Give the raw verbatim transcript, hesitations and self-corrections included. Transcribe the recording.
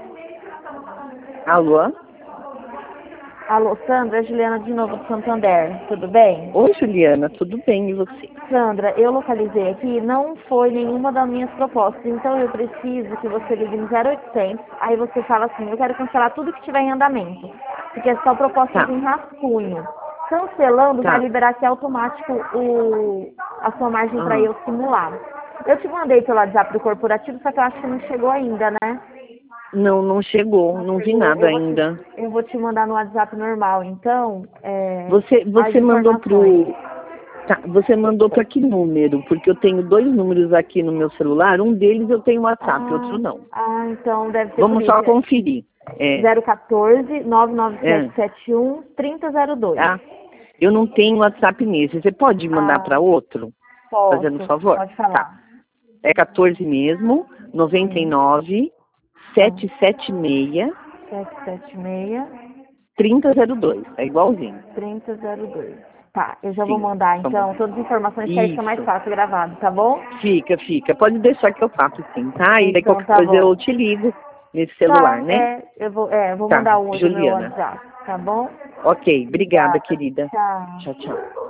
Alô? Alô, Sandra, Juliana de novo do Santander, tudo bem? Oi, Juliana, tudo bem, e você? Sandra, eu localizei aqui, não foi nenhuma das minhas propostas, então eu preciso que você ligue no zero oitocentos, aí você fala assim, eu quero cancelar tudo que tiver em andamento, porque é só propostas Tá, em rascunho. Cancelando vai tá. liberar aqui automático o, a sua margem para Ah, eu simular. Eu te mandei pelo WhatsApp do corporativo, só que eu acho que não chegou ainda, né? não, não chegou, Não não vi chegou. nada Eu vou te, ainda. eu vou te mandar no WhatsApp normal, então, é, Você, as você mandou informações. pro... Tá, você mandou para que número? Porque eu tenho dois números aqui no meu celular, um deles eu tenho WhatsApp, outro Ah, não. ah, então deve ser por Vamos isso. só conferir. É, zero um quatro, nove nove é, sete sete um, três zero zero dois. tá? Eu não tenho WhatsApp nesse. Você pode mandar Ah, para outro? Fazendo um posso. favor? Pode Tá. falar. É quatorze mesmo, noventa e Sim. nove, Ah, setecentos e setenta e seis, sete sete seis, trinta zero dois. É igualzinho. três zero dois. Tá, eu já vou Sim. mandar Vamos. então todas as informações que aí fica mais Isso. fácil gravado, tá bom? Fica, fica. Pode deixar que eu faço sim, tá? E daí Então qualquer tá coisa eu bom. te ligo nesse celular, Tá, né? é, eu vou, é, eu vou Tá, mandar um do meu Juliana. WhatsApp, tá bom? Ok, obrigada, Obrigada. querida. Tchau. Tchau, tchau.